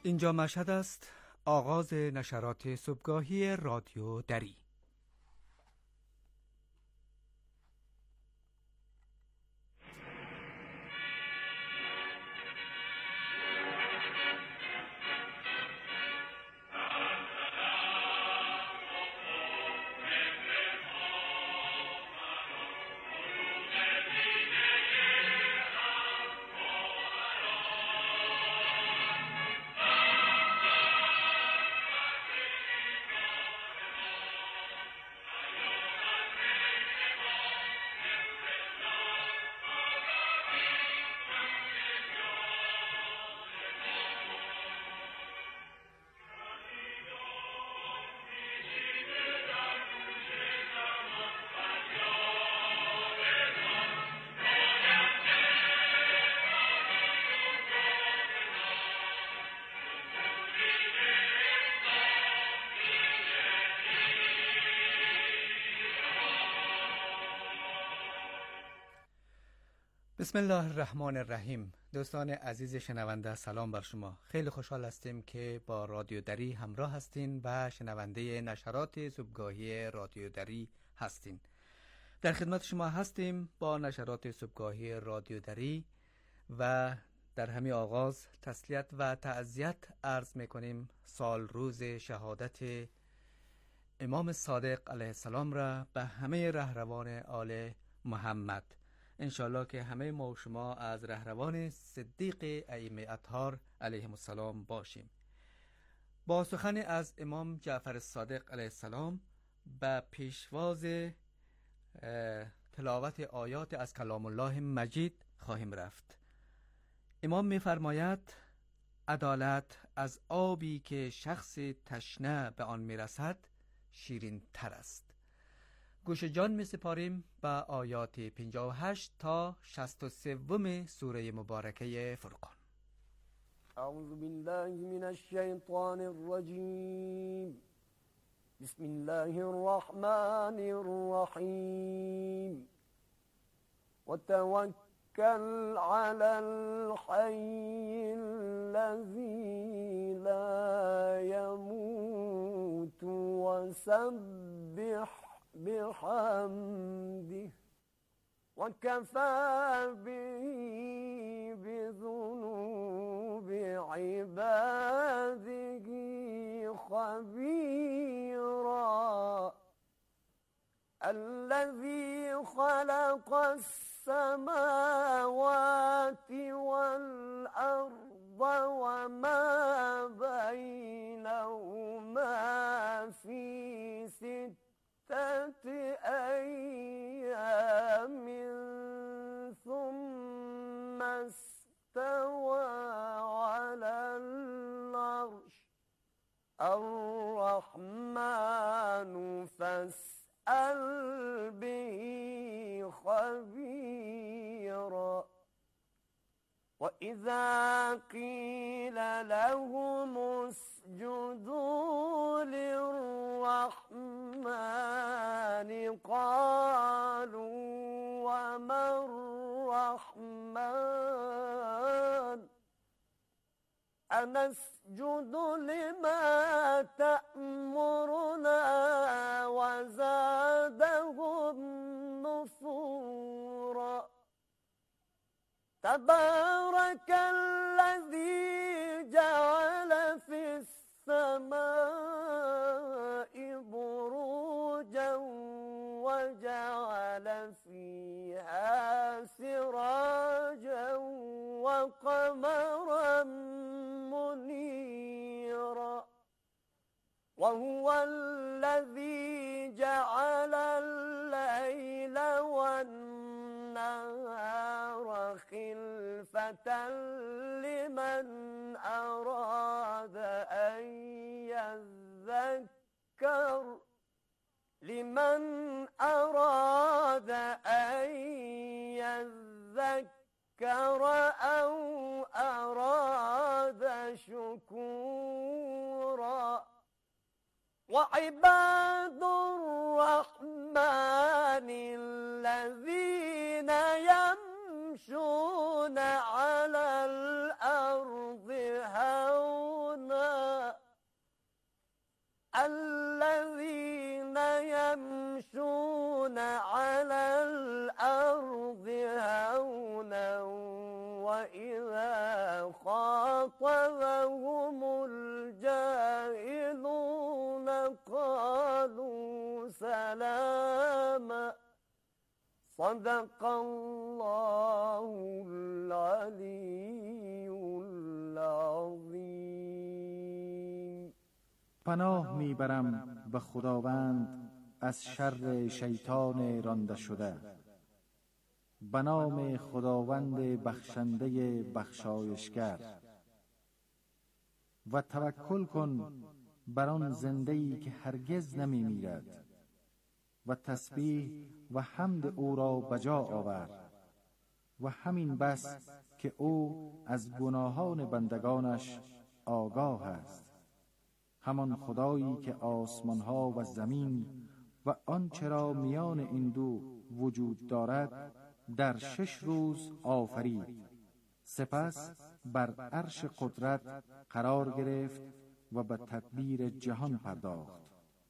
اینجا مشهد است، آغاز نشرات صبحگاهی رادیو دری. بسم الله الرحمن الرحیم. دوستان عزیز شنونده، سلام بر شما. خیلی خوشحال هستیم که با رادیو دری همراه هستین و شنونده نشرات صبحگاهی رادیو دری هستین. در خدمت شما هستیم با نشرات صبحگاهی رادیو دری و در همین آغاز تسلیت و تعزیت عرض میکنیم سال روز شهادت امام صادق علیه السلام را به همه رهروان آل محمد. انشالله که همه ما و شما از رهروان صدیق ائمه اطهار علیهم السلام باشیم. با سخن از امام جعفر صادق علیه السلام به پیشواز تلاوت آیات از کلام الله مجید خواهیم رفت. امام می‌فرماید عدالت از آبی که شخص تشنه به آن میرسد شیرین تر است. گوش جان می سپاریم به آیات 58 تا 63 سوره مبارکه فرقان. اعوذ بالله من الشیطان الرجیم. بسم الله الرحمن الرحیم. وتوکل علی الحی الذی لا يموت وسبح بحمده وكفى به بذنوب عباده خبيرا الذي خلق السماوات والأرض وما بينهما في أيام ثم استوى على العرش الرحمن فاسأل به خبيرا وإذا قيل لهم اسجدوا للرحمن قالوا وما الرحمن أنسجد لما تأمرنا وزادهم نفورا تبارك الذي جعل في السماء بروجا وجعل فيها سراجا وقمرا منيرا وهو الذي جعل الليل والنهار خلفة لمن أراد أن يذكر أو أراد شكورا وعباد الرحمن الذين يمشون على الأرض هونا صدق الله العلی العظیم. پناه میبرم به خداوند از شر شیطان رانده شده. به نام خداوند بخشنده بخشایشگر. و توکل کن بر آن زنده‌ای که هرگز نمی میرد و تسبیح و حمد او را بجا آور و همین بس که او از گناهان بندگانش آگاه است. همان خدایی که آسمانها و زمین و آنچه را میان این دو وجود دارد در 6 روز آفرید، سپس بر عرش قدرت قرار گرفت و به تدبیر جهان پرداخت.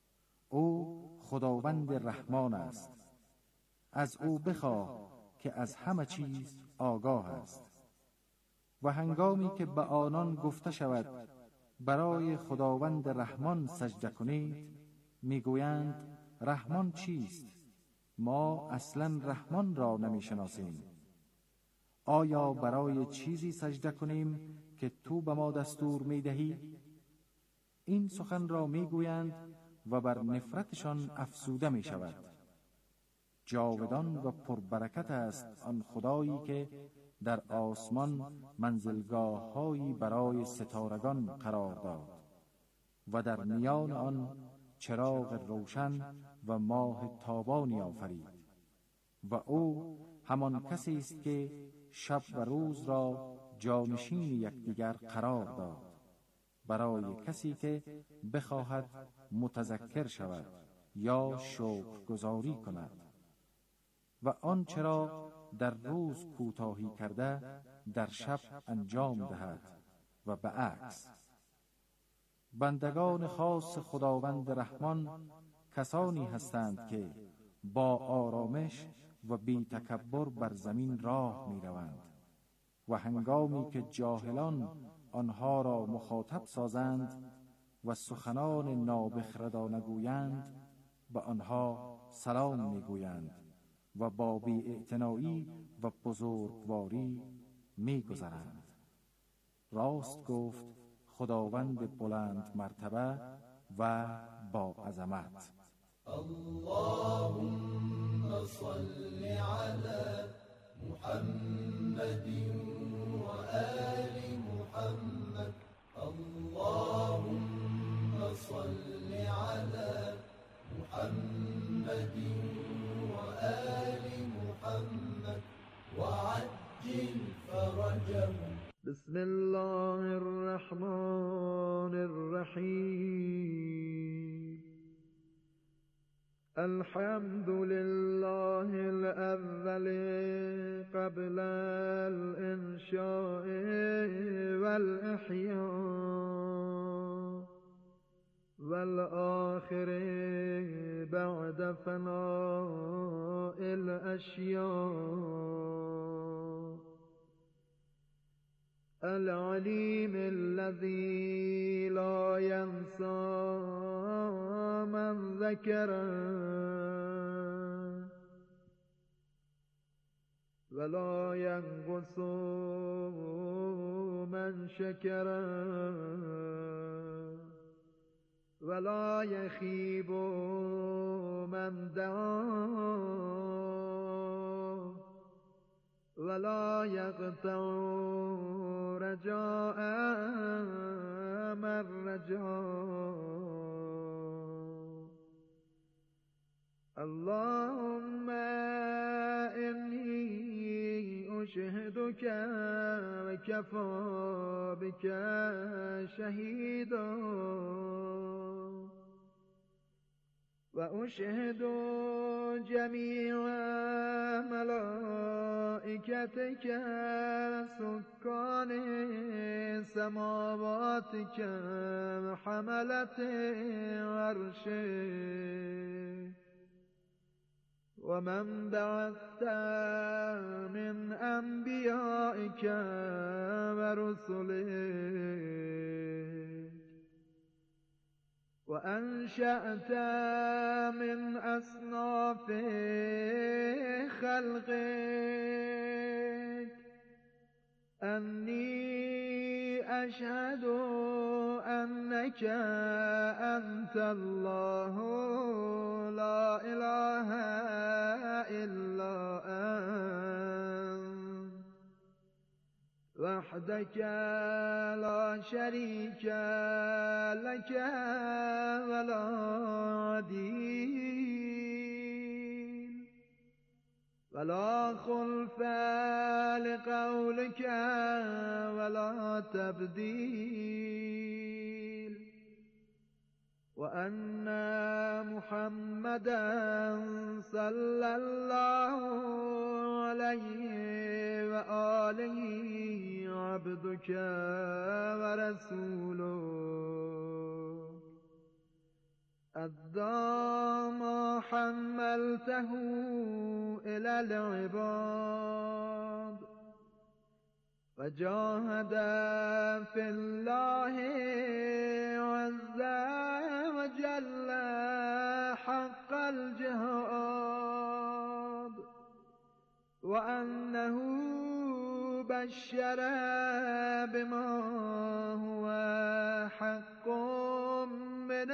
او خداوند رحمان است. از او بخواه که از همه چیز آگاه است. و هنگامی که به آنان گفته شود برای خداوند رحمان سجده کنید، میگویند رحمان چیست؟ ما اصلا رحمان را نمیشناسیم. آیا برای چیزی سجده کنیم که تو به ما دستور میدهی؟ این سخن را میگویند و بر نفرتشان افسوده می شود. جاودان و پربرکت است آن خدایی که در آسمان منزلگاه‌هایی برای ستارگان قرار داد و در میان آن چراغ روشن و ماه تابانی آفرید. و او همان کسی است که شب و روز را جانشین یکدیگر قرار داد برای کسی که بخواهد متذکر شود یا شکرگزاری کند و آنچه را در روز کوتاهی کرده در شب انجام دهد و به عکس. بندگان خاص خداوند رحمان کسانی هستند که با آرامش و بی تکبر بر زمین راه می روند و هنگامی که جاهلان آنها را مخاطب سازند و سخنان نابخردانه گویند، به آنها سلام می گویند و با بی‌اعتنایی و بزرگواری می گذرند. راست گفت خداوند بلند مرتبه و با عظمت. اللهم صل على محمد و آل محمد. اللهم صل على محمد و آل محمد وعجل فرجهم. بسم الله الرحمن الرحیم. الحمد لله الأول قبل الإنشاء والإحياء والآخر بعد فناء الأشياء. العليم الذي لا ينسى من ذكره ولا ينقص من شكره ولا يخيب من دعاه ولا يقطع رجاء من رجاه. اللهم إني أشهدك وكفى بك شهيدا وأشهد جميع ملائكتك سكان سماواتك حملة عرشك ومن بعثت من أنبيائك ورسلك وأنشأت من أصناف خلقك أني أشهد أنك أنت الله لا إله إلا أنت وحدك لا شريك لك ولا عديل ولا خلف لقولك ولا تبديل وأن محمدا صلى الله عليه وآله عبدك ورسوله أدى ما حملته إلى العباد وجاهد في الله عز وجل حق الجهاد وأنه بشر بما هو حق من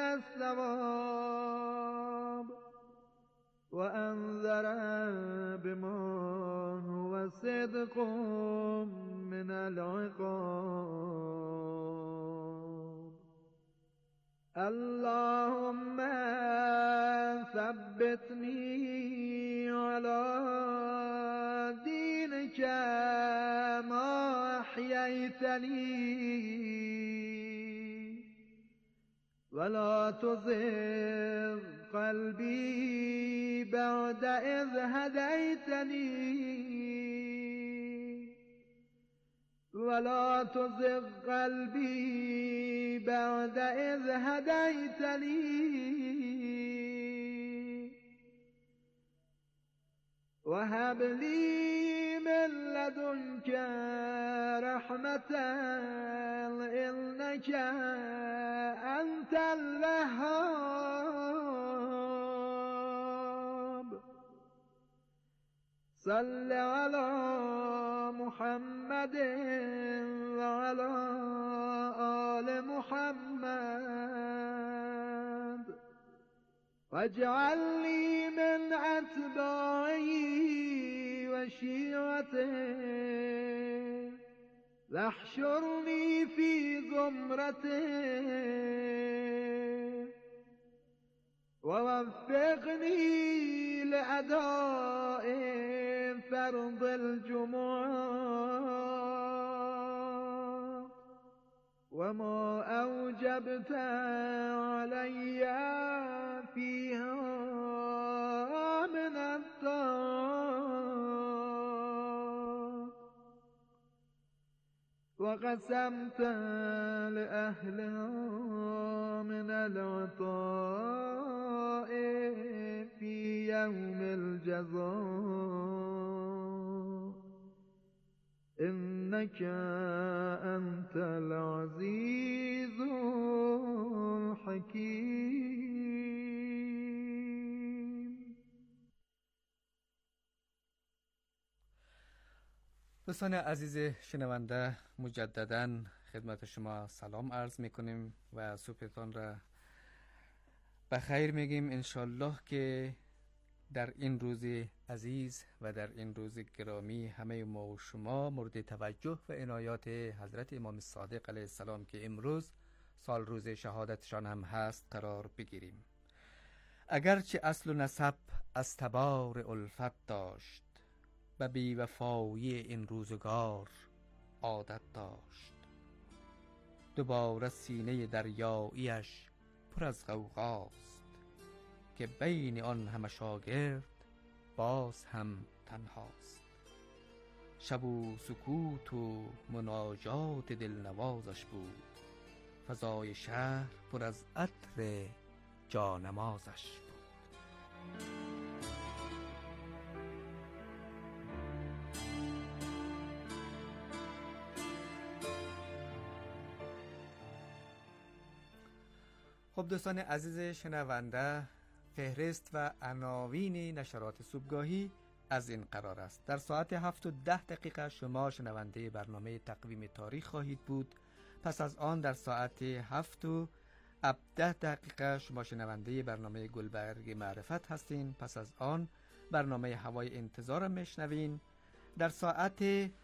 الثواب وأنذر بما هو صدق من العقاب اللهم ثبتني على دينك ما أحييتني ولا تزغ قلبي بعد إذ هديتني ولا تزغ قلبي بعد إذ هديتني وهب لي من لدنك رحمة إنك أنت الوهاب صل على محمد وعلى آل محمد واجعلني من أتباعه وشيعته واحشرني في زمرته ووفقني لأداء فرض الجمعة وما أوجبت علي فيها من الطاعات وقسمت لأهلها من العطاء في يوم الجزاء إنك أنت العزيز الحكيم. دوستان عزیز شنونده، مجددا خدمت شما سلام عرض میکنیم و صبحتان را بخیر میگیم. انشالله که در این روز عزیز و در این روز گرامی همه ما و شما مورد توجه و عنایات حضرت امام صادق علیه السلام که امروز سال روز شهادتشان هم هست قرار بگیریم. اگرچه اصل و نسب از تبار الفت داشت، به بی‌وفایی این روزگار عادت داشت. دوباره سینه دریاییش پر از غوغاست، که بین آن همه شاگرد باز هم تنهاست. شب و سکوت و مناجات دلنوازش بود، فضای شهر پر از عطر جانمازش بود. خب دوستان عزیز شنونده، فهرست و عناوین نشرات صبحگاهی از این قرار است: در ساعت 7:10 شما شنونده برنامه تقویم تاریخ خواهید بود. پس از آن در ساعت 7:10 شما شنونده برنامه گلبرگ معرفت هستین. پس از آن برنامه هوای انتظار میشنوین. در ساعت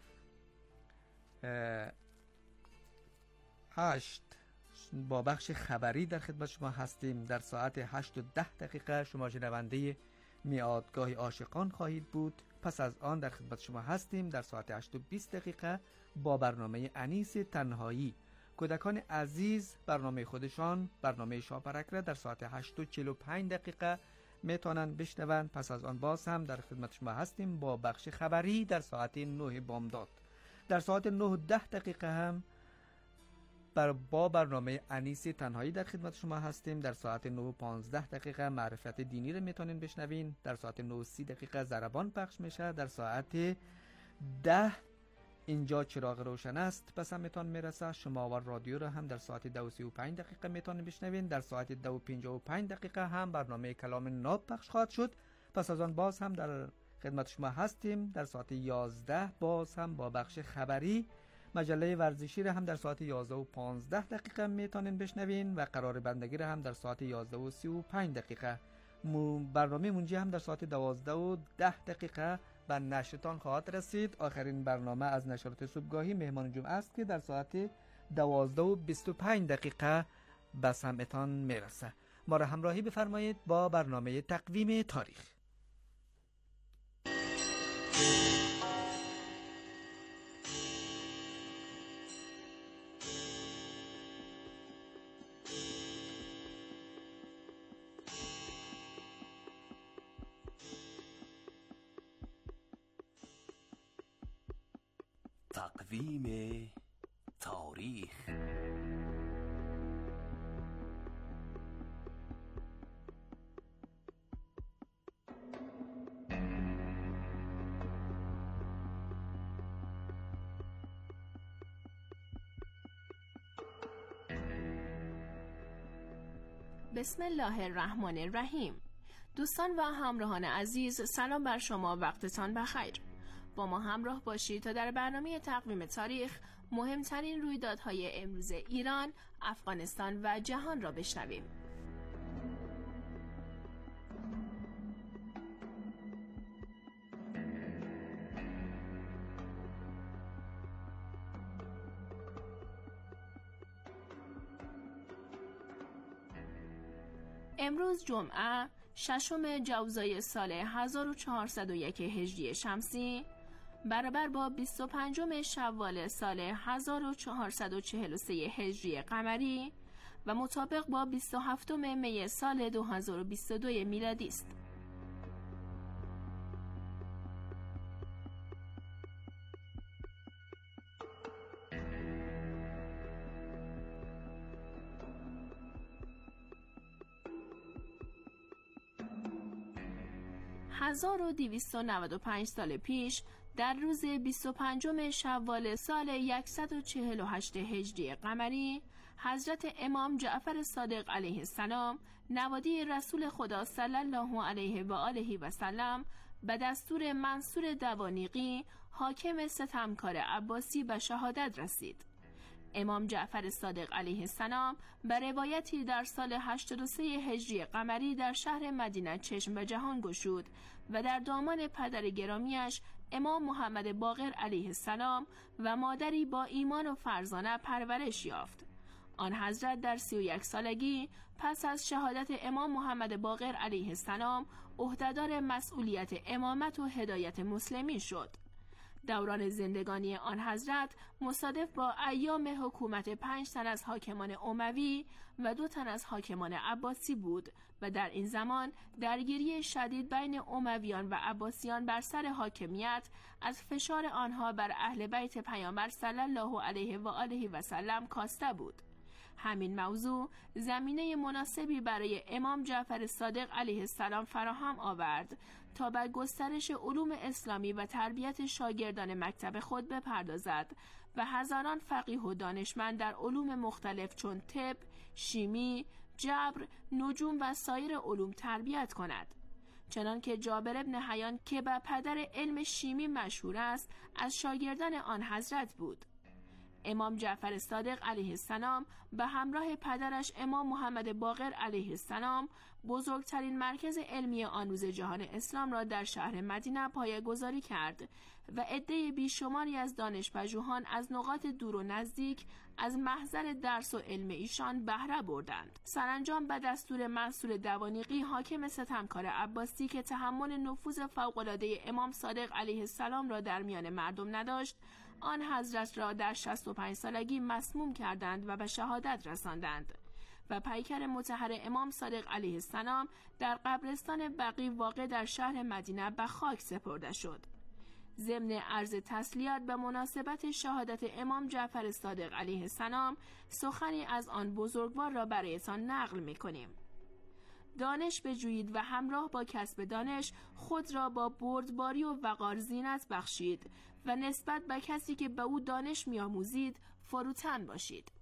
8 با بخش خبری در خدمت شما هستیم. در ساعت 8:10 شما شنونده میادگاه عاشقان خواهید بود. پس از آن در خدمت شما هستیم در ساعت 8:20 با برنامه انیس تنهایی. کودکان عزیز برنامه خودشان، برنامه شاپرک را در ساعت 8:45 میتونن بشنون. پس از آن باز هم در خدمت شما هستیم با بخش خبری در ساعت 9 بامداد. در ساعت 9:10 هم با برنامه انیس تنهایی در خدمت شما هستیم. در ساعت 9:15 معرفت دینی رو میتونین بشنوین. در ساعت 9:30 ضربان پخش میشه. در ساعت 10 اینجا چراغ روشن است پس هم میتون میرسه. شما و رادیو رو هم در ساعت 2:35 میتونین بشنوین. در ساعت 2:55 هم برنامه کلام ناب پخش خواهد شد. پس از آن باز هم در خدمت شما هستیم در ساعت 11 باز هم با بخش خبری. مجله ورزشی را هم در ساعت 11:15 میتونین بشنوین و قرار بندگی را هم در ساعت 11:35. برنامه منجی هم در ساعت 12:10 به نشرتان خواهد رسید. آخرین برنامه از نشرات صبحگاهی مهمان جمعه است که در ساعت 12:25 به سمعتان میرسه. ما را همراهی بفرمایید با برنامه تقویم تاریخ. تقویم تاریخ. بسم الله الرحمن الرحیم. دوستان و همراهان عزیز، سلام بر شما، وقتتان بخیر. با ما همراه باشید تا در برنامه تقویم تاریخ مهمترین رویدادهای امروز ایران، افغانستان و جهان را بشنویم. امروز جمعه 6 جوزای سال 1401 هجری شمسی برابر با 25 شوال سال 1443 هجری قمری و مطابق با 27 می سال 2022 میلادی است. هزار و 295 سال پیش در روز 25 شوال سال 148 هجری قمری حضرت امام جعفر صادق علیه السلام نوادی رسول خدا صلی الله علیه و آله و سلم به دستور منصور دوانیقی حاکم ستمکار عباسی به شهادت رسید. امام جعفر صادق علیه السلام به روایتی در سال 83 هجری قمری در شهر مدینه چشم به جهان گشود و در دامان پدر گرامیش امام محمد باقر علیه السلام و مادری با ایمان و فرزانه پرورش یافت. آن حضرت در 31 سالگی پس از شهادت امام محمد باقر علیه السلام عهدهدار مسئولیت امامت و هدایت مسلمین شد. دوران زندگانی آن حضرت مصادف با ایام حکومت 5 تن از حاکمان اموی و 2 تن از حاکمان عباسی بود و در این زمان درگیری شدید بین امویان و عباسیان بر سر حاکمیت از فشار آنها بر اهل بیت پیامبر صلی الله علیه و آله و سلم کاسته بود. همین موضوع زمینه مناسبی برای امام جعفر صادق علیه السلام فراهم آورد تا به گسترش علوم اسلامی و تربیت شاگردان مکتب خود بپردازد و هزاران فقیه و دانشمند در علوم مختلف چون طب، شیمی، جبر، نجوم و سایر علوم تربیت کند. چنانکه جابر ابن حیان که به پدر علم شیمی مشهور است از شاگردان آن حضرت بود. امام جعفر صادق علیه السلام به همراه پدرش امام محمد باقر علیه السلام بزرگترین مرکز علمی آن روز جهان اسلام را در شهر مدینه پایه‌گذاری کرد و عده بیشماری از دانش‌پژوهان از نقاط دور و نزدیک از محضر درس و علم ایشان بهره بردند. سرانجام به دستور منصور دوانیقی حاکم ستمکار عباسی که تحمل نفوذ فوق‌العاده امام صادق علیه السلام را در میان مردم نداشت، آن حضرت را در 65 سالگی مسموم کردند و به شهادت رساندند و پیکر مطهر امام صادق علیه السلام در قبرستان بقیع واقع در شهر مدینه به خاک سپرده شد. ضمن عرض تسلیت به مناسبت شهادت امام جعفر صادق علیه السلام سخنی از آن بزرگوار را برایتان نقل می‌کنیم. دانش بجویید و همراه با کسب دانش خود را با بردباری و وقار زینت بخشید و نسبت به کسی که به او دانش می‌آموزید فروتن باشید.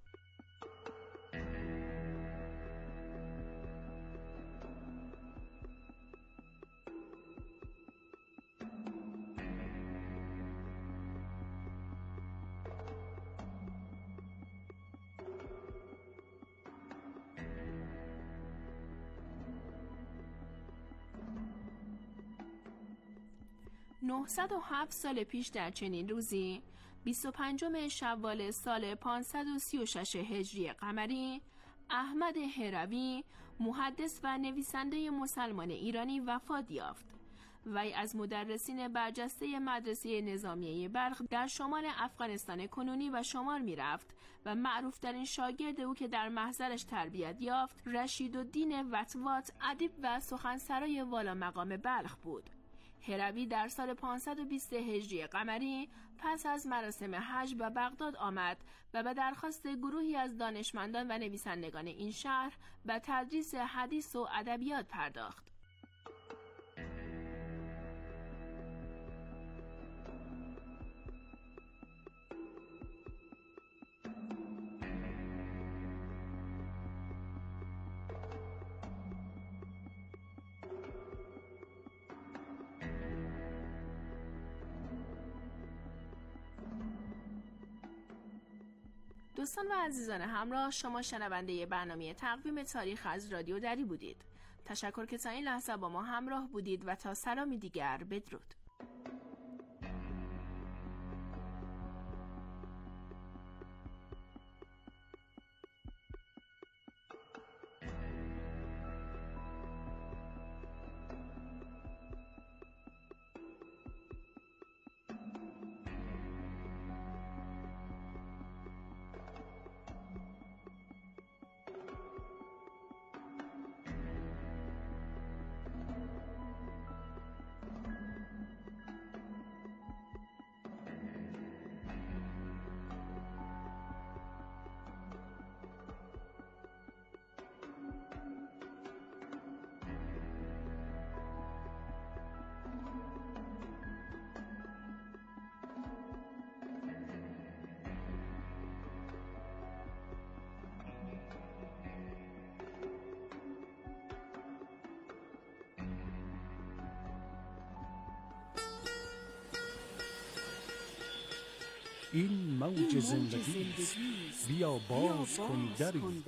(907 سال پیش در چنین روزی 25 شوال سال 536 هجری قمری احمد هروی محدث و نویسنده مسلمان ایرانی وفات یافت. وی از مدرسین برجسته مدرسه نظامیه بلخ در شمال افغانستان کنونی و شمار می رفت و معروفترین شاگرد او که در محضرش تربیت یافت رشیدالدین وطوات ادیب و سخنسرای والا مقام بلخ بود. هروی در سال 520 هجری قمری پس از مراسم حج به بغداد آمد و به درخواست گروهی از دانشمندان و نویسندگان این شهر به تدریس حدیث و ادبیات پرداخت. دوستان و عزیزان همراه، شما شنونده برنامه تقویم تاریخ از رادیو دری بودید. تشکر که تا این لحظه با ما همراه بودید و تا سلامی دیگر بدرود. این موج زندگی است، بیا باز کن دری.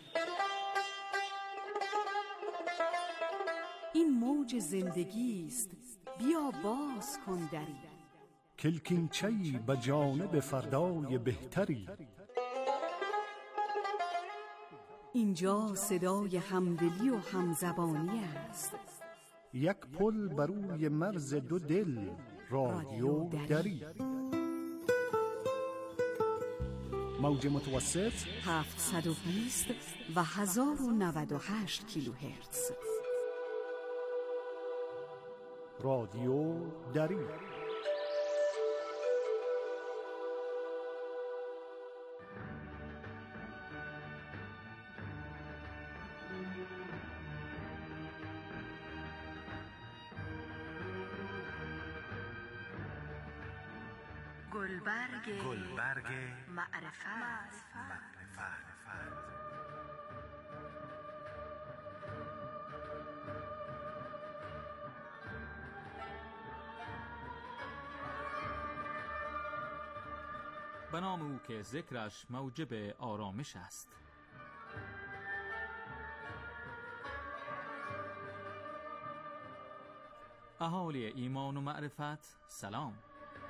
این موج زندگی است، بیا باز کن دری. کلکینچه‌ای به جانب فردای بهتری. اینجا صدای همدلی و همزبانی است. یک پل بر روی مرز دو دل، رادیو دری. موج متوسط 720 و 1098 کیلوهرتز. رادیو دری. گلبرگ معرفت. به نام او که ذکرش موجب آرامش است. اهالی ایمان و معرفت، سلام.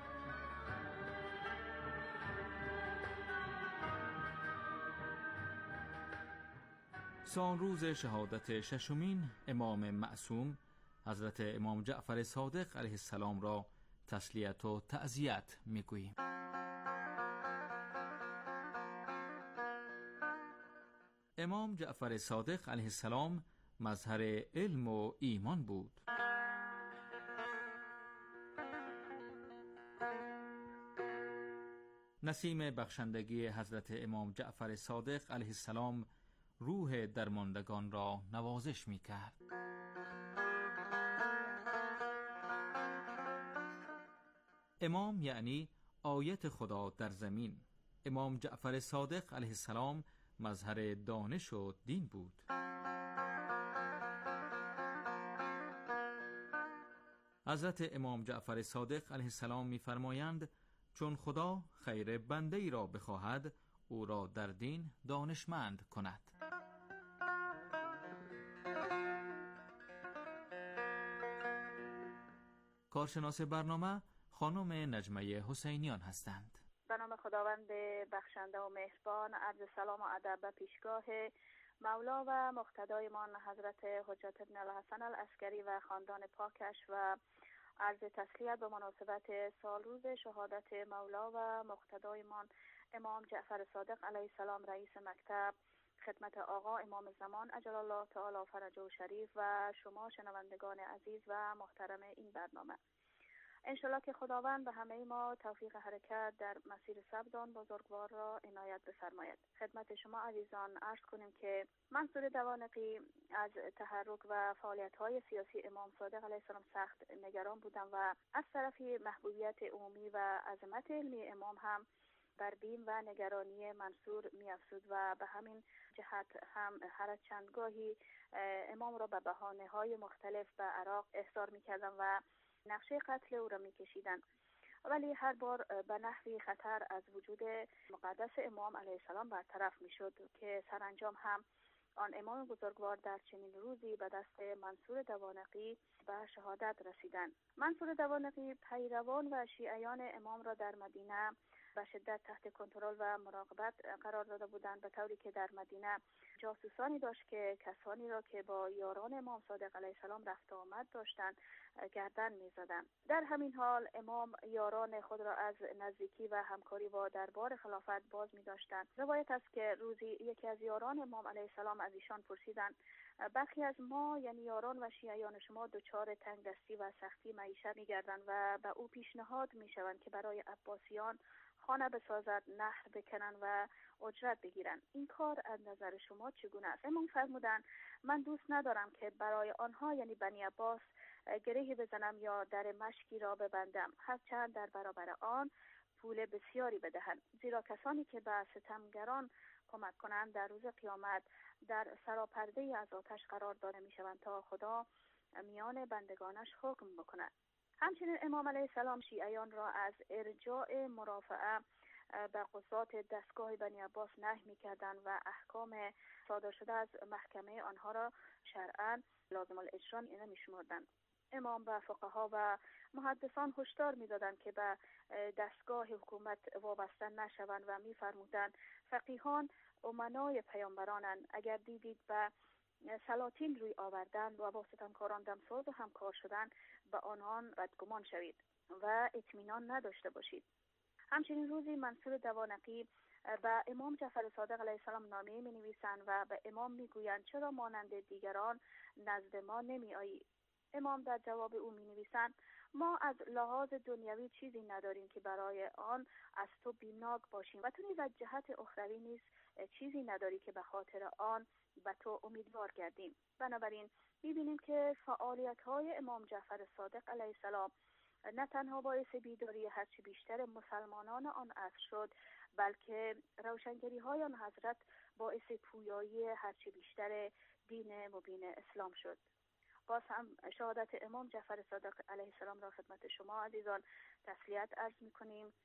سالروز شهادت ششمین امام معصوم حضرت امام جعفر صادق علیه السلام را تسلیت و تعزیت می‌گوییم. امام جعفر صادق علیه السلام مظهر علم و ایمان بود. نسیم بخشندگی حضرت امام جعفر صادق علیه السلام روح درماندگان را نوازش می کرد. امام یعنی آیت خدا در زمین. امام جعفر صادق علیه السلام مظهر دانش و دین بود. حضرت امام جعفر صادق علیه السلام می فرمایند چون خدا خیر بنده ای را بخواهد او را در دین دانشمند کند. کارشناس برنامه خانم نجمه حسینیان هستند. به نام خداوند بخشنده و مهربان، عرض سلام و ادب به پیشگاه مولا و مقتدایمان حضرت حجت ابن الحسن العسکری و خاندان پاکش و عرض تسلیت به مناسبت سالروز شهادت مولا و مقتدایمان امام جعفر صادق علیه السلام رئیس مکتب، خدمت آقا امام زمان عجل الله تعالی فرجه شریف و شما شنوندگان عزیز و محترم این برنامه. انشالله که خداوند به همه ما توفیق حرکت در مسیر سبدان بزرگوار را عنایت بفرماید. خدمت شما عزیزان عرض کنیم که منصور دوانقی از تحرک و فعالیت‌های سیاسی امام صادق علیه السلام سخت نگران بودم و از طرفی محبوبیت عمومی و عظمت علمی امام هم بر بیم و نگرانی منصور می‌افزود و به همین جهت هم هر چندگاهی امام را به بهانه‌های مختلف به عراق احضار می‌کردم و نقشه قتل او را می‌کشیدند، ولی هر بار به نحوی خطر از وجود مقدس امام علیه السلام برطرف می‌شد که سرانجام هم آن امام بزرگوار در چنین روزی به دست منصور دوانقی به شهادت رسیدند. منصور دوانقی پیروان و شیعیان امام را در مدینه به شدت تحت کنترل و مراقبت قرار داده بودند، به طوری که در مدینه جاسوسانی داشت که کسانی را که با یاران امام صادق علیه السلام رفت آمد داشتند گردن می‌زدند. در همین حال امام یاران خود را از نزدیکی و همکاری با دربار خلافت باز می‌داشتند. روایت است که روزی یکی از یاران امام علیه السلام از ایشان پرسیدند برخی از ما یعنی یاران و شیعیان شما دچار تنگدستی و سختی معیشت می‌گردند و به او پیشنهاد می‌شوند که برای عباسیان خانه بسازد، نهر بکنن و اجرت بگیرن. این کار از نظر شما چگونه است؟ امام فرمودند من دوست ندارم که برای آنها یعنی بنی عباس گرهی بزنم یا در مشکی را ببندم، هرچند در برابر آن پول بسیاری بدهند، زیرا کسانی که به ستمگران کمک کنند در روز قیامت در سراپرده از آتش قرار داده میشوند تا خدا میان بندگانش حکم بکند. همچنین امام علیه السلام شیعیان را از ارجاع مرافعه به قضات دستگاه بنی عباس نهی می‌کردند و احکام صادر شده از محکمه آنها را شرعاً لازم الاجرا نمی‌شمردند. امام به فقها و محدثان هشدار می‌دادند که به دستگاه حکومت وابسته نشوند و می‌فرمودند فقیهان امنای پیامبرانند، اگر دیدید به سلاطین روی آوردن و با ستمکاران دمساز و همکار شدن به آنان بدگمان شوید و اطمینان نداشته باشید. همچنین روزی منصور دوانقی به امام جعفر صادق علیه السلام نامه می نویسند و به امام می گویند چرا مانند دیگران نزد ما نمی آیی؟ امام در جواب او می نویسند ما از لحاظ دنیوی چیزی نداریم که برای آن از تو بیمناک باشیم و تو نیز از جهت اخروی نیز چیزی نداری که به خاطر آن به تو امیدوار گردیم. بنابراین می‌بینیم که فعالیت‌های امام جعفر صادق علیه السلام نه تنها باعث بیداری هرچی بیشتر مسلمانان آن عصر شد، بلکه روشنگری‌های آن حضرت باعث پویایی هرچی بیشتر دین مبین اسلام شد. باز هم شهادت امام جعفر صادق علیه السلام را خدمت شما عزیزان تسلیت عرض می‌کنیم.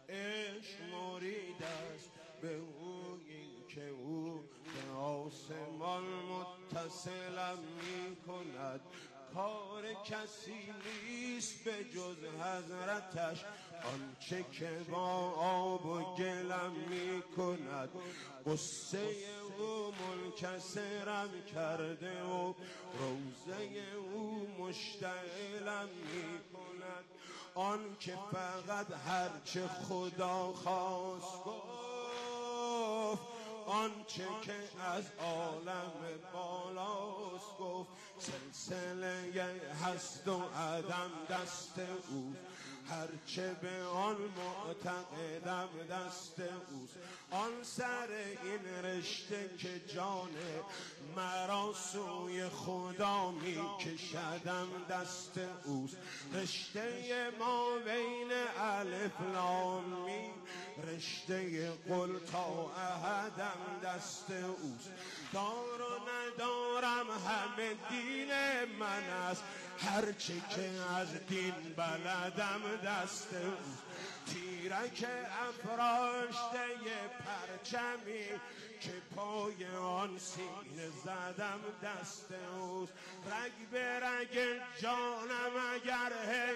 اشمارید است به اویی که او به آسمان متصلم می کند، کار کسی نیست به جز حضرتش، آنچه که با آب و گلم می کند. قصه او منکسرم کرده و روزه او مشتعلم می کند. آن که فقط هرچه خدا خواست گفت، آنچه که از عالم بالاست گفت. سلسله هست و عدم دست او، هرچه به آن معتقدم دست اوست. آن سر این رشته که جان مرا سوی خدا می کشدم دست اوست. رشته ما بین الف لام میم، رشته قل تا احدم دست اوست. دار و ندارم همه دین من است، هرچه که از دین بلدم دست اوست. تیرک افراشته پرچمی که پای آن سینه زدم دست اوست. رگ به رگ جانم اگر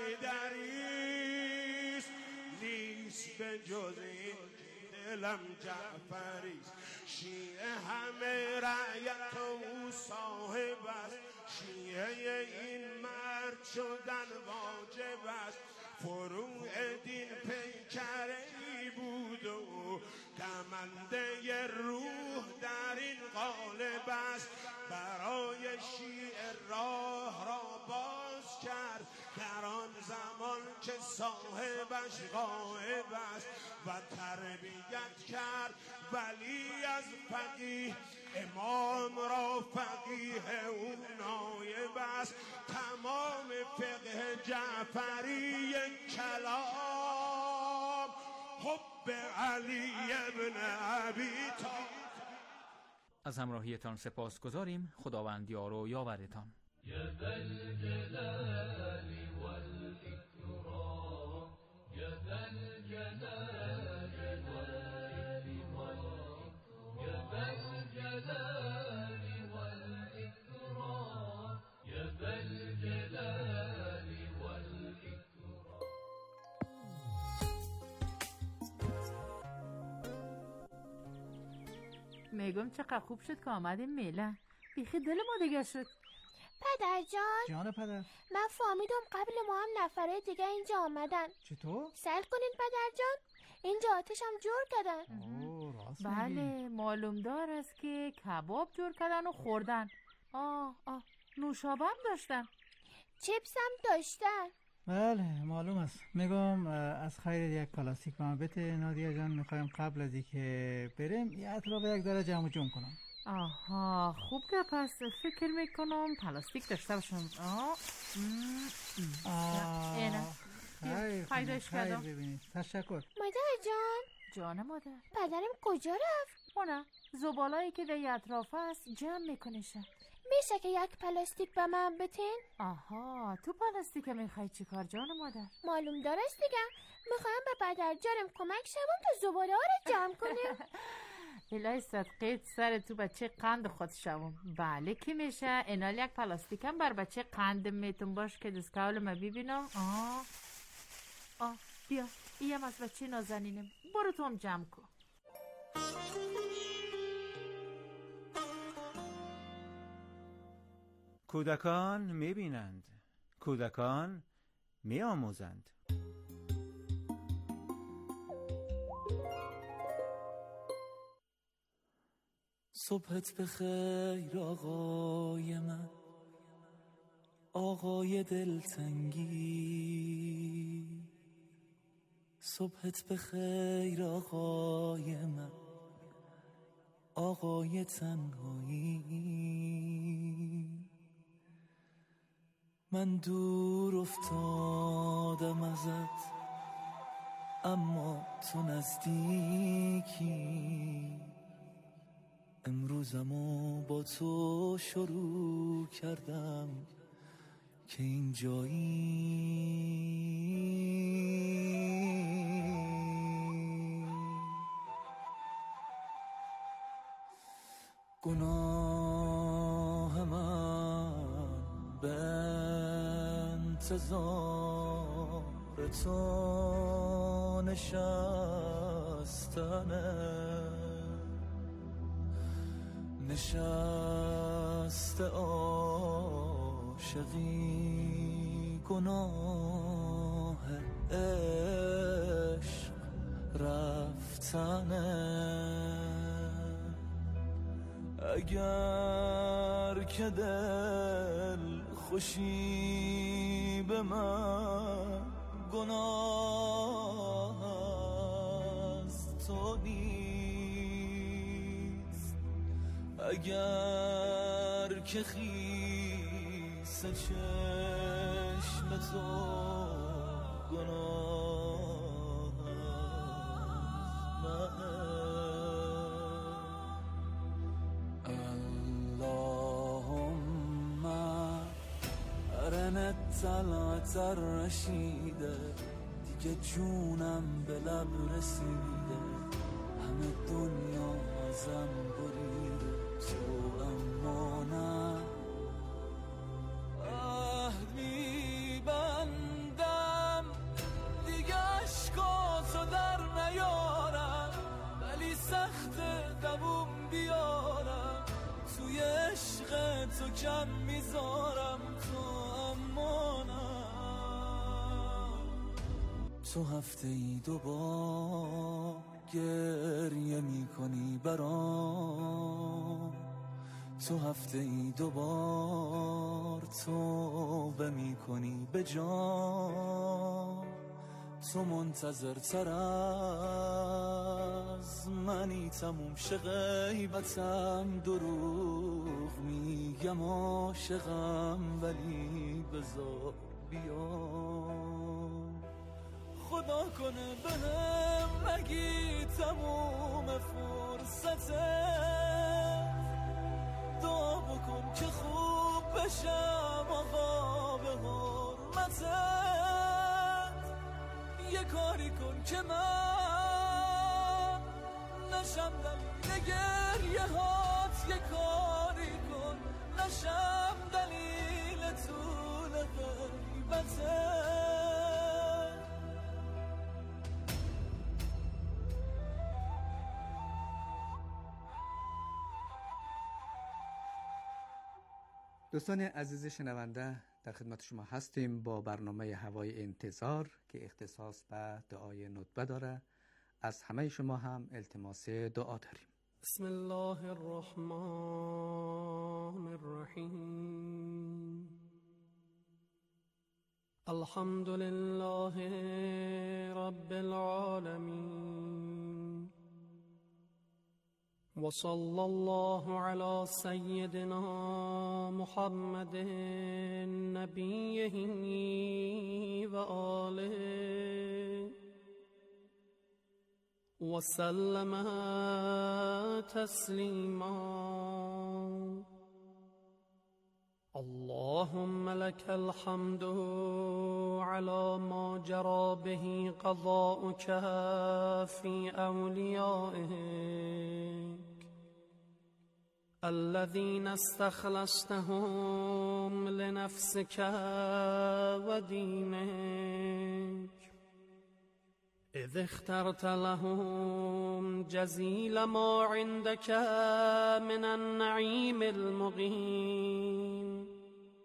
حیدریست، نیست به جز این دلم جعفریست. شیعه همه رعیت او صاحب است، شیعه این مرد شدن واجب است. فروع دین پیکری بود و دمنده روح در این قالب است. برای شیعه راه را باز کرد در آن زمان که صاحبش غایب است، و تربیت کرد ولی از فقیه امام را فقیه او نایب است. تمام فقه جعفری کلام حب علی ابن ابی طالب. از همراهیتان سپاسگزاریم. خداوند یار و یاورتان. یا ذا الجلال والاکرام، یا ذا الجلال والاکرام، یا ذا الجلال والاکرام، یا ذا الجلال والاکرام. میگم چقدر خوب شد که آمدیم میله، بیخی دل ما دیگه شد. پدر جان. جان پدر. من فهمیدم قبل ما هم نفره دیگه اینجا آمدن. چطور؟ سل کنین پدر جان، اینجا آتش هم جور کردن. بله معلوم دار است که کباب جور کردن و خوردن. نوشابه هم داشتن، چیپس هم داشتن. بله معلوم است. میگم از خیر یک پلاستیک به من بده نادیا جان، میخوایم قبل از اینکه بریم یه اطراف یک ذره جمع جمع کنم. آها خوب که پس فکر میکنم پلاستیک داشته باشم. خیرش کردم. ببینید تشکر. مادر جان. جان مادر. پدرم کجا رفت؟ خونه زبالایی که در اطراف است جمع میکنشه. میشه که یک پلاستیک به من بتین؟ آها تو پلاستیک میخوای چی کار جان مادر؟ معلوم دارست دیگه، میخوایم به پدر جانم کمک شوم تا زباله ها رو جمع کنیم. الهی صدقیت سر تو بچه قند خود شوم. بله که میشه. اینال یک پلاستیک هم بر بچه قند میتون باش که دستکاول ما ببینم. بیا ایم از بچه نازنینم، برو تو هم جمع کن. کودکان میبینند، کودکان میآموزند. صبحت بخیر آقای من، آقای دلتنگی. صبحت بخیر آقای من، آقای تنهایی. من دور افتادم ازت اما تو نزدیکی. امروزمو با تو شروع کردم که این جایی. گناه من به انتظار تو نشست عاشقی گناه عشق رفتنه. اگر که دل خوشی به من گناه از تو نیست، اگر که خیس چشم تو گناه از اللهم ارن طلعت الرشیده، دیگه جونم به لب رسیده، همه دنیا ازم بریده تو اما نه. میبندم دیگه عشقاتو در نیارم، ولی سخت دووم بیارم، توی عشق تو کم میذارم تو اما نه. تو هفته ای 2 بار گریه میکنی برام، تو هفته ای 2 بار توبه میکنی به جان، تو منتظر تر از منی تموم شه غیبتم، دروغ میگم عاشقم ولی بذار بیام. خدا کنه بهم نگی تموم فرصته، دعا بکن که خوب بشم آقا به حرمتت، یه کاری کن که من نشم دلیل گریه هات، یه کاری کن نشم دلیل طول غیبتت. دوستان عزیز شنونده، در خدمت شما هستیم با برنامه هوای انتظار که اختصاص به دعای ندبه داره. از همه شما هم التماس دعا داریم. بسم الله الرحمن الرحیم. الحمد لله رب العالمین وصلى الله على سيدنا محمد نبيه وآله وسلم تسليما. اللهم لك الحمد على ما جرى به قضاؤك في أوليائك الذين استخلصتهم لنفسك ودينك، إذ اخترت لهم جزيل ما عندك من النعيم المقيم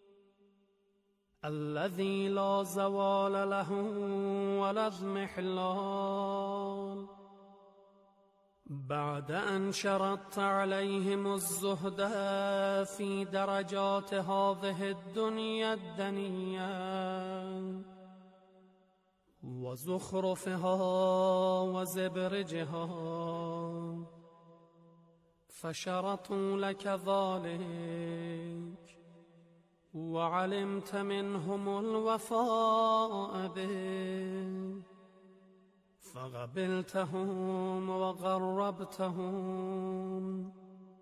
الذي لا زوال له ولا اضمحلال، بعد أن شرطت عليهم الزهد في درجات هذه الدنيا الدنيا وزخرفها وزبرجها، فشرطوا لك ذلك وعلمت منهم الوفاء به، فقبلتهم وقربتهم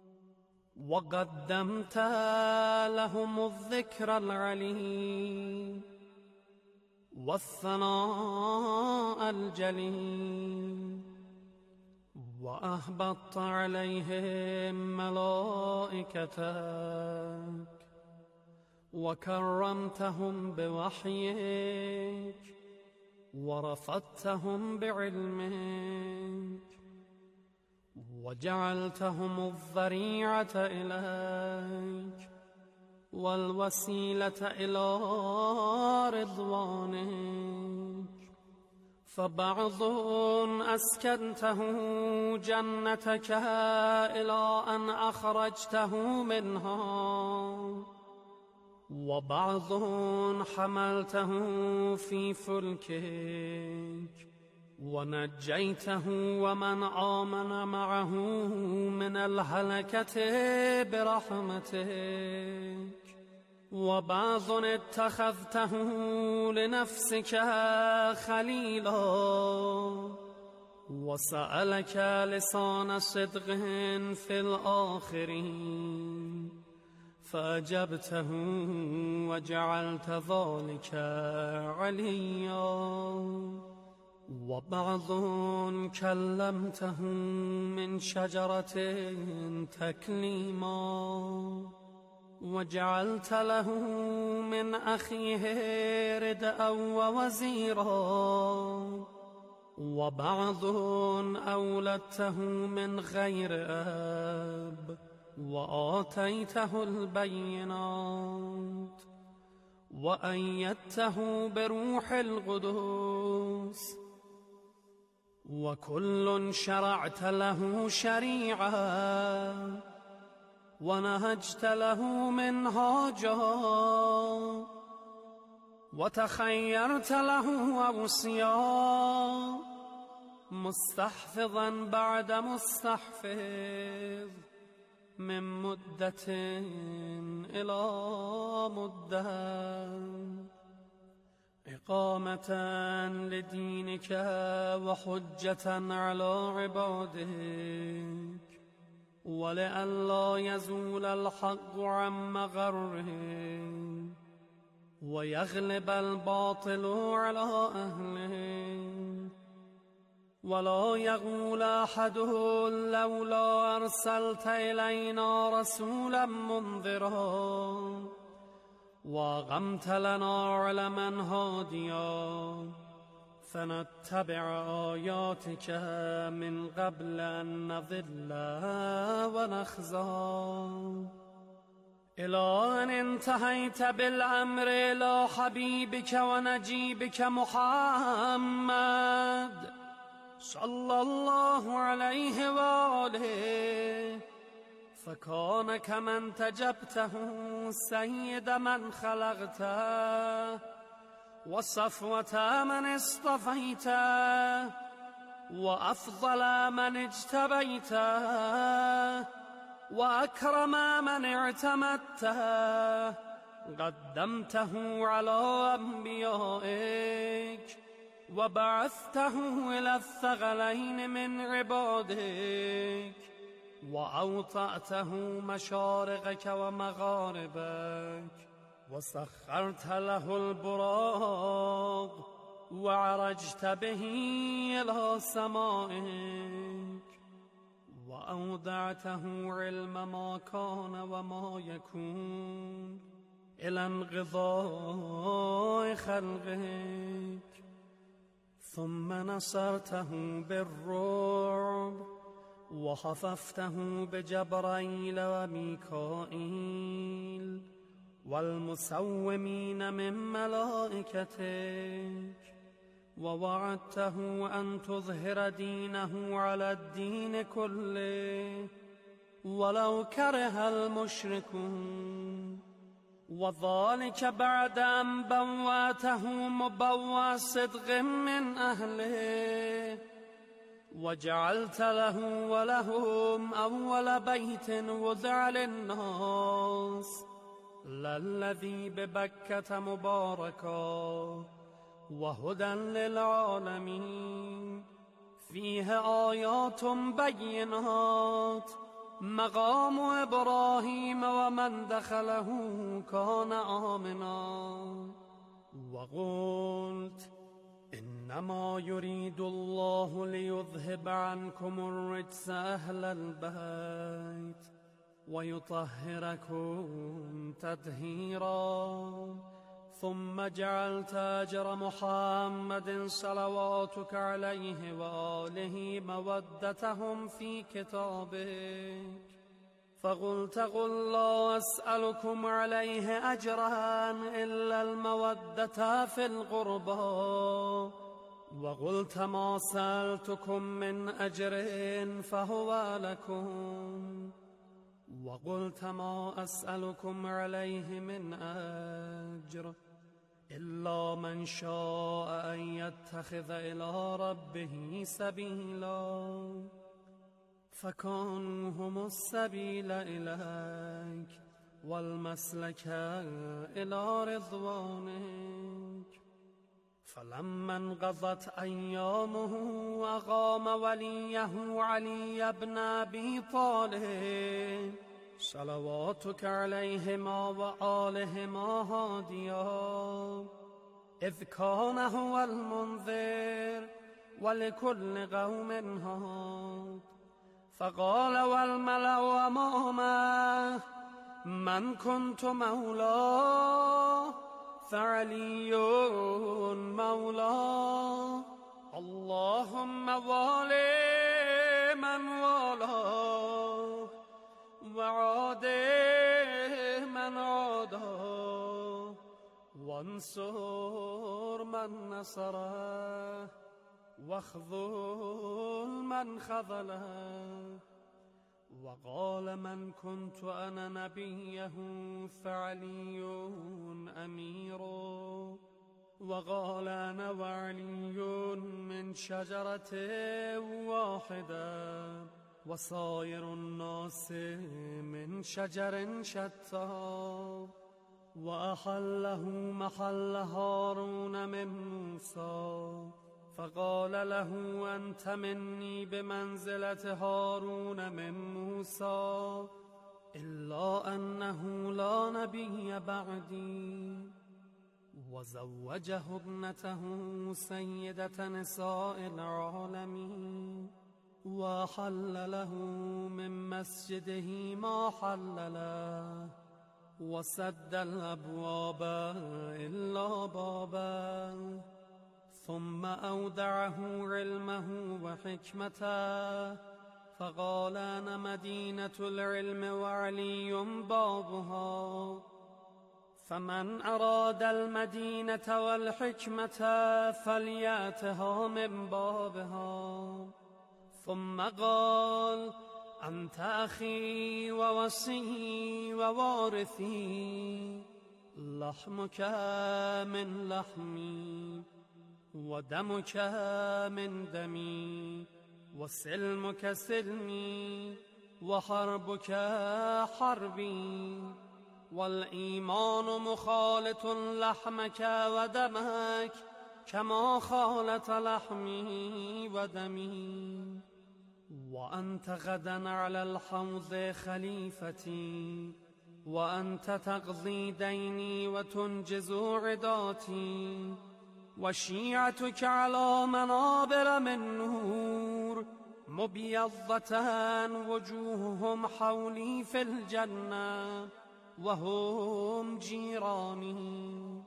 وقدمت لهم الذكر العلي والثناء الجليل وأهبطت عليهم ملائكتك وكرمتهم بوحيك ورفضتهم بعلمك وجعلتهم الذريعة إليك والوسيلة إلى رضوانك. فبعض أسكنته جنتك إلى أن أخرجته منها، وبعض حملته في فلكك ونجيته ومن آمن معه من الهلكة برحمتك، وبعض اتخذته لنفسك خليلا وسألك لسان صدق في الآخرين فأجبته وجعلت ذلك عليا، وبعض كلمته من شجرة تكليما وجعلت له من أخيه ردءا ووزيرا، وبعض أولدته من غير أب وآتيته البينات وأيدته بروح القدس، وكل شرعت له شريعة ونهجت له منهاجا وتخيرت له أوصيا مستحفظا بعد مستحفظ من مدة إلى مدة، إقامة لدينك وحجة على عبادك، ولئلا يزول الحق عن مغره ويغلب الباطل على أهله، ولا يقول أحد لولا أرسلت إلينا رسولا منذرا وأقمت لنا علما هاديا فنتبع آياتك من قبل أن نضل ونخزى، إلى أن انتهيت بالأمر إلى حبيبك ونجيبك محمد صلى الله عليه وآله، فكان كمن تجبته سيد من خلقته وصفوة من اصطفيته وأفضل من اجتبيته وأكرم من اعتمدته، قدمته على أنبيائك وبعثته إلى الثقلين من عبادك وأوطأته مشارقك ومغاربك وسخرت له البراق وعرجت به إلى سمائك وأودعته علم ما كان وما يكون إلى انقضاء خلقك، ثم نصرته بالرعب وخففته بجبرائيل وميكائيل والمسومين من ملائكتك، ووعدته أن تظهر دينه على الدين كله ولو كره المشركون، وذلك بعد أن بوأته مبوأ صدق من أهله، وجعلت له ولهم أول بيت وضع للناس للذي ببكة مباركا وهدى للعالمين، فيه آيات بينات مقام إبراهيم ومن دخله كان آمنا، وقلت إن إنما يريد الله ليذهب عنكم الرجس أهل البيت ويطهركم تطهيرا ثم جعلت أجر محمد صلواتك عليه وآله مودتهم في كتابك فقلت قل لا أسألكم عليه أجرا إلا المودة في القربى وقلت ما سألتكم من أجر فهو لكم وقلت ما أسألكم عليه من أجر إلا من شاء أن يتخذ إلى ربه سبيلا فكانوا هم السبيل إليك والمسلك إلى رضوانك فلما انقضت أيامه أقام وليه علي بن أبي طالب صلواتك عليهما وآلهما هاديا إذ كان هو المنذر ولكل قوم هاد فقال والملأ أمامه من كنت مولاه فعلي مولاه اللهم والي من والاه وعادي من عاداه وانصر من نصره واخذل من خذله وقال من كنت أنا نبيه فعلي أمير وقال أنا وعلي من شجرة واحدة وصائر الناس من شجر شتى وأحله محل هارون من موسى فقال له أنت مني بمنزلة هارون من موسى إلا أنه لا نبي بعدي وزوجه ابنته سيدة نساء العالمين وحل له من مسجده ما حل له وسد الأبواب إلا بابا ثم أودعه علمه وحكمته فقال أنا مدينة العلم وعلي بابها فمن أراد المدينة والحكمة فليأتها من بابها ثم قال أنت أخي ووصي ووارثي لحمك من لحمي ودمك من دمي وسلمك سلمي وحربك حربي والإيمان مخالط لحمك ودمك كما خالط لحمي ودمي وأنت غدا على الحوض خليفتي وأنت تقضي ديني وتنجز عداتي وشيعتك على منابر من نور مبيضة وجوههم حولي في الجنة وهم جيراني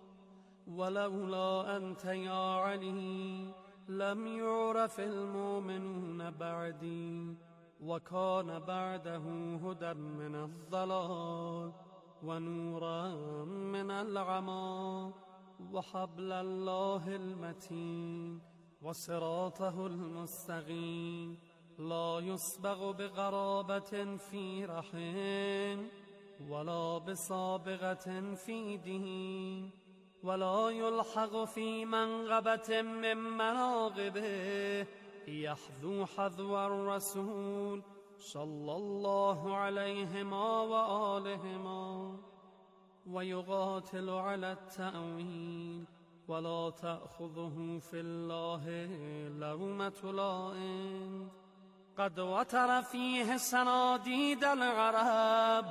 ولولا أنت يا علي لم يعرف المؤمنون بعدي وكان بعده هدى من الضلال ونورا من العمى وحبل الله المتين وصراطه المستقيم لا يسبغ بغرابة في رحم ولا بسابغة في دين ولا يلحق في منغبة من مناغبه يحذو حذو الرسول صلى الله عليهما وآلهما ويقاتل على التأويل ولا تأخذه في الله لومة لائم قد وتر فيه صناديد العرب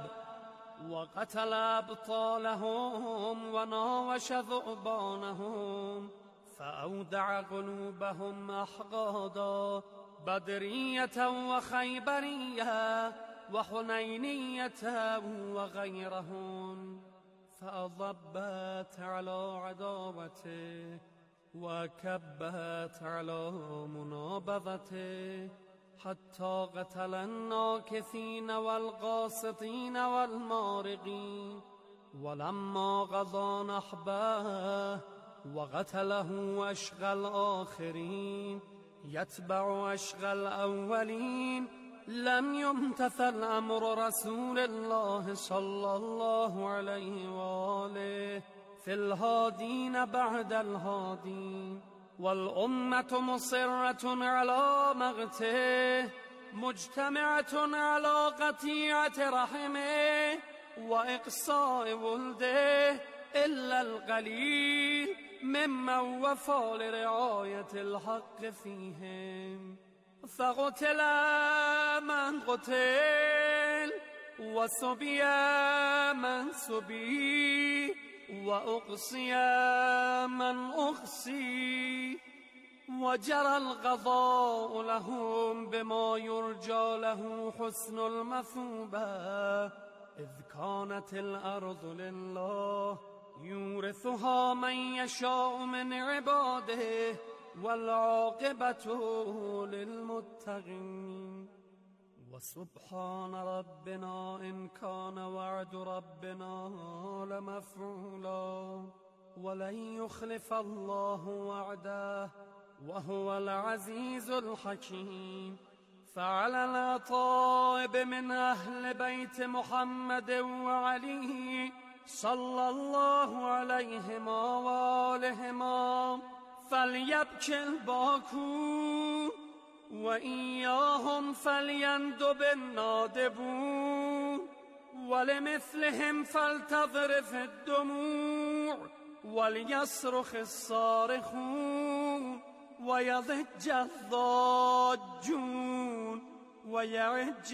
وقتل أبطالهم وناوش ذؤبانهم فأودع قلوبهم أحقادا بدرية وخيبرية وحنينية وغيرهن، فأضبت على عداوته وكبت على منابذته، حتى قتل الناكثين والقاسطين والمارقين. ولما قضى نحبه وقتله أشقى الآخرين يتبع أشقى الأولين، لم يمتثل أمر رسول الله صلى الله عليه وآله في الهادين بعد الهادين. والأمة مصرة على مقته، مجتمعة على قطيعة رحمه وإقصاء ولده، إلا القليل ممن وفى لرعاية الحق فيهم. فقتل من قتل، وسبي من سبي، وأقصي من أقصي، وجرى القضاء لهم بما يرجى له حسن المثوبة، إذ كانت الأرض لله يورثها من يشاء من عباده، والعاقبة للمتقين. وسبحان ربنا إن كان وعد ربنا لمفعولا، ولن يخلف الله وعده وهو العزيز الحكيم. فعلى الأطائب من أهل بيت محمد وعلي صلى الله عليهما وآلهما فليبكي الباكون، وإياهم فليندب النادبون، ولمثلهم فلتذرف الدموع، وليصرخ الصارخون، ويضج الضاجون، ويعج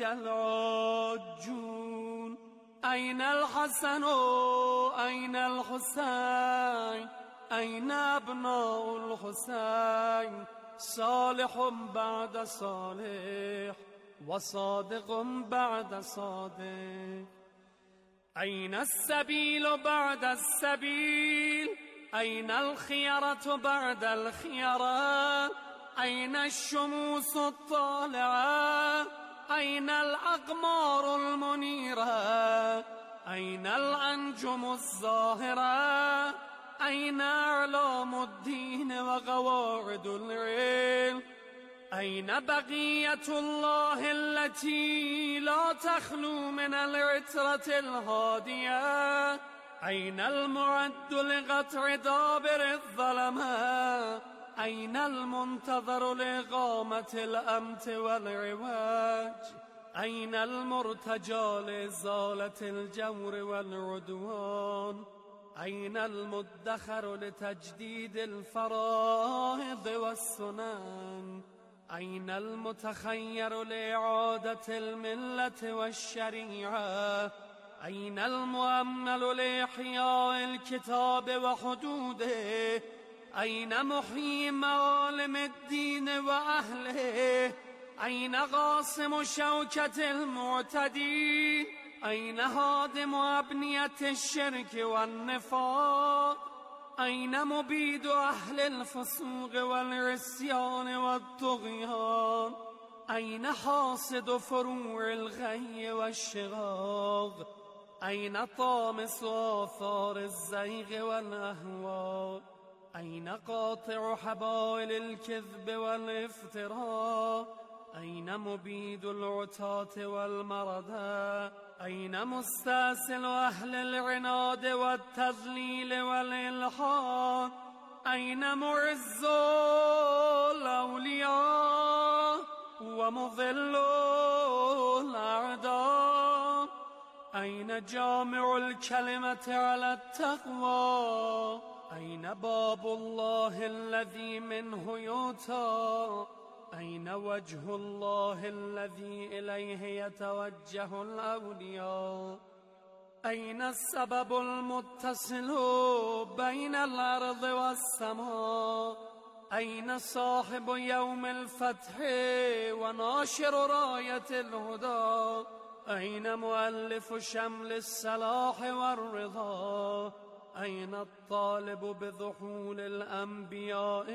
العاجون. أين الحسن أين الحسين، أين أبناء الحسين؟ صالح بعد صالح، وصادق بعد صادق. أين السبيل بعد السبيل، أين الخيرة بعد الخيرة، أين الشموس الطالعة، أين الأقمار المنيرة، أين الأنجم الظاهرة، أين أعلام الدين وقواعد العلم؟ أين بقية الله التي لا تخلو من العترة الهادية؟ أين المعد لقطع دابر الظلمة؟ أين المنتظر لإقامة الأمت والعواج؟ أين المرتجى لإزالة الجور والعدوان؟ أين المدخر لتجديد الفرائض والسنن؟ أين المتخير لإعادة الملة والشريعة؟ أين المؤمل لإحياء الكتاب وحدوده؟ أين محيي معالم الدين وأهله؟ أين قاسم شوكة المعتدين؟ أين هادم أبنية الشرك والنفاق؟ أين مبيد أهل الفسوق والعصيان والطغيان؟ أين حاصد فروع الغي والشغاق؟ أين طامس آثار الزيغ والأهواء؟ أين قاطع حبائل الكذب والافتراء؟ أين مبيد العتاة والمردى؟ أين مستأصل أهل العناد والتذليل والإلحاد؟ أين معز الأولياء ومضل الأعداء؟ أين جامع الكلمة على التقوى؟ أين باب الله الذي منه يؤتى؟ أين وجه الله الذي إليه يتوجه الأولياء؟ أين السبب المتصل بين الأرض والسماء أين صاحب يوم الفتح وناشر راية الهدى أين مؤلف شمل الصلاح والرضا أين الطالب بذحول الأنبياء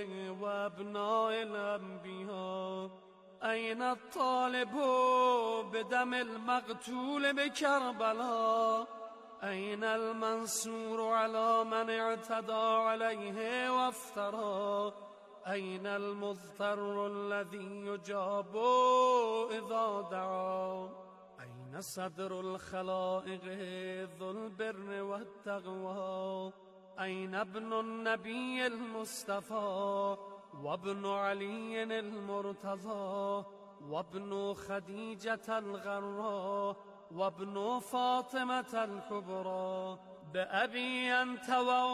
وأبناء الأنبياء أين الطالب بدم المقتول بكربلاء أين المنصور على من اعتدى عليه وافترى أين المضطر الذي يجاب إذا دعا أين صدر الخلائق ذو البر والتقوى أين ابن النبي المصطفى وابن علي المرتضى وابن خديجة الغراء وابن فاطمة الكبرى بأبي أنت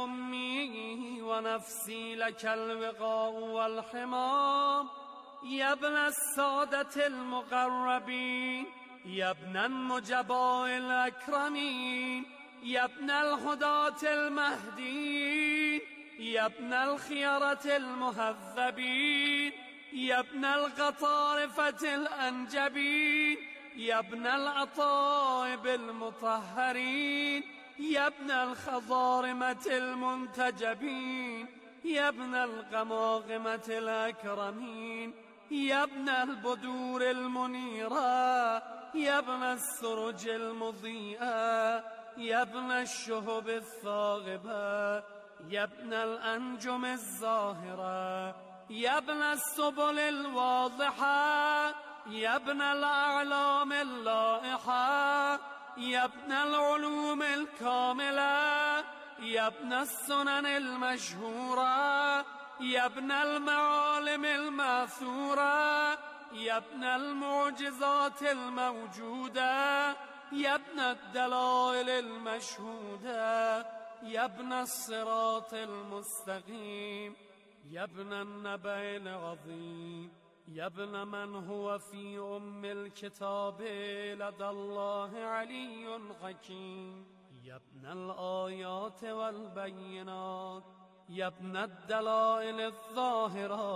وأمي ونفسي لك الوقاء والحمام يا ابن السادة المقربين يا ابن النجباء الأكرمين يا ابن الهداة المهديين يا ابن الخيرة المهذبين يا ابن القطارفة الأنجبين يا ابن الأطائب المطهرين يا ابن الخضارمة المنتجبين يا ابن القماقمة الأكرمين يا ابن البدور المنيرة يا ابن السرج المضيئة يا ابن الشهب الثاغبة يا ابن الأنجم الزاهرة يا ابن السبل الواضحة يا ابن الأعلام اللائحة يا ابن العلوم الكاملة يا ابن السنن المشهورة يا ابن المعالم الماثورة يا ابن المعجزات الموجودة يا ابن الدلائل المشهودة يا ابن الصراط المستقيم يا ابن النبأ العظيم يا ابن من هو في أم الكتاب لدى الله علي حكيم يا ابن الآيات والبينات يا ابن الدلائل الظاهرات